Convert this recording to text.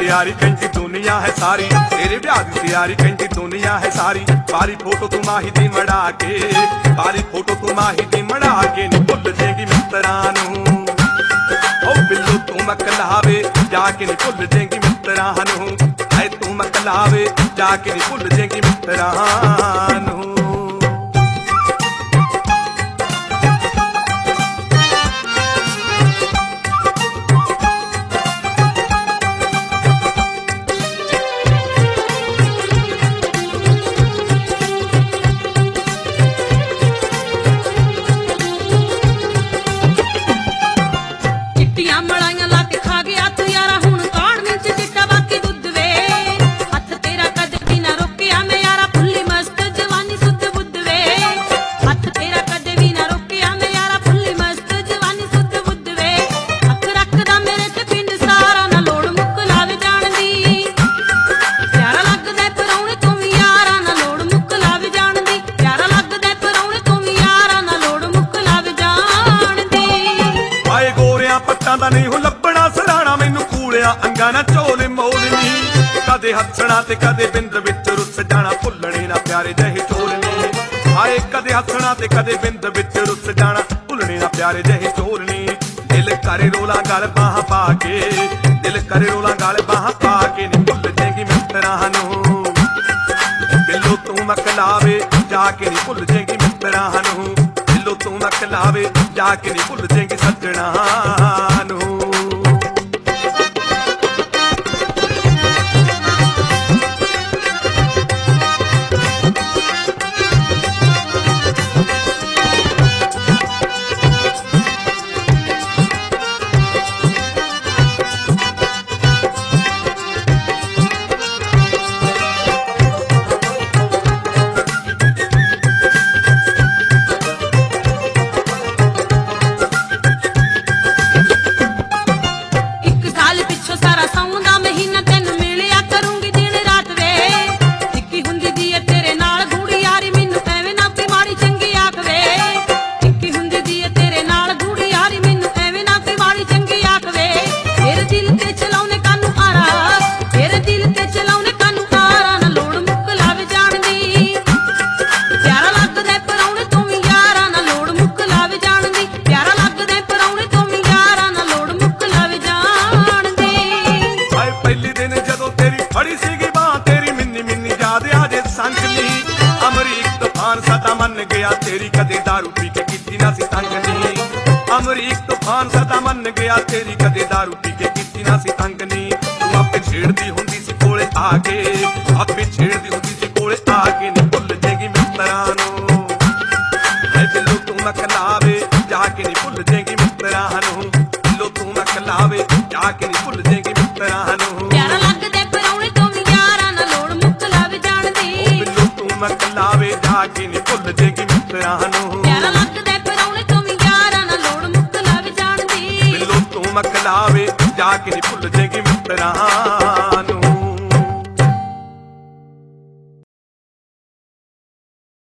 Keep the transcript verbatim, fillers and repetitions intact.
तैयारी कहती दुनिया है सारी, तेरे ब्याह दी तैयारी कहती दुनिया है सारी। बारी फोटो तू माही दी मड़ा के, बारी फोटो तू माही दी मड़ा के नी भुल जाएगी मित्तरां नूं। ओ बिल्लू तू मकलावे जाके नी भुल जाएगी मित्तरां नूं। हाय तू मकलावे जाके नी भुल जाएगी मित्तरां नूं। नहीं हो लभना सराणा मैनू कूलिया अंगा ना झोले मोलनी। कदे हसना ते कदे बिंद विच रुस जाना भुलने ना प्यारे जहे चोरनी। हाय कदे हसना ते कदे बिंद विच रुस जाना भुलने ना प्यारे जहे चोरनी। दिल करे रोला गल बाह पा के, दिल करे रोला गल बाह पा के नी भुल जाएगी मित्तरां नूं। बिल्लो तू मकलावे जाके नी भुल जाएगी मित्तरां नूं। बिल्लो तू मकलावे जाके नी भुल जाएगी सजना नूं। अमरीक तूफान सदा मन गया तेरी कदे दारू पी के कीती ना सी तंग नी। अमरीक तूफान सदा मन गया तेरी कदे दारू पी के कीती ना सी तंग नी। तू आपे छेड़दी हुंदी सी कोले आके, आपे छेड़दी हुंदी सी कोले आके नी भुल जाएगी मित्तरां नूं। हाय बिल्लो तू मकलावे जाके नी भुल जाएगी मित्तरां नूं। बिल्लो तू मकलावे जाके नी भुल जाएगी मित्तरां नूं। प्यारा लगदे परौणे तों वी यारां नाल लोड़ मुक्क लावे जाण दी। बिल्लो तू मकलावे जाके नी भुल जाएगी मित्तरां नूं। प्यारा लगदे परौणे तों वी यारां नाल लोड़ मुक्क लावे जाण दी। बिल्लो तू मकलावे जाके नी भुल जाएगी मित्तरां